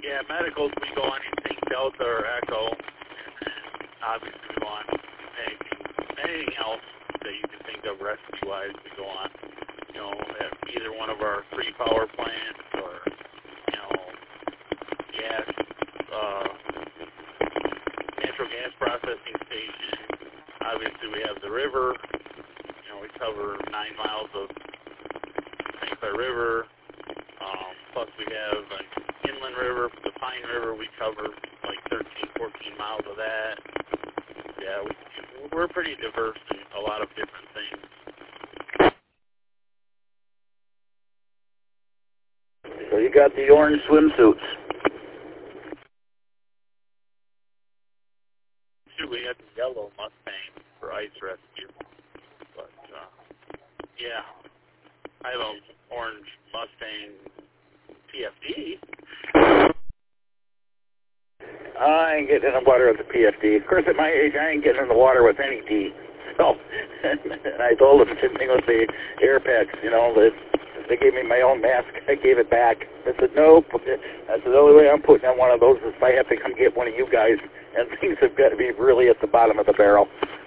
Yeah, medicals, we go on anything Delta or Echo. Obviously, we go on anything else that you can think of rescue-wise, we go on. You know, at either one of our 3 power plants or, you know, natural gas processing station. Obviously, we have the river. You know, we cover 9 miles of St. Clair River. Plus, we have an inland river, the Pine River. We cover like 13, 14 miles of that. Yeah, we're pretty diverse in a lot of different things. So you got the orange swimsuits. Shoot, we got the yellow Mustang for ice rescue. But, yeah, I have an orange Mustang PFD. I ain't getting in the water with the PFD. Of course, at my age, I ain't getting in the water with any D. So, and I told them, same thing with the air packs, you know, that they gave me my own mask. I gave it back. I said, nope. I said, the only way I'm putting on one of those is if I have to come get one of you guys, and things have got to be really at the bottom of the barrel.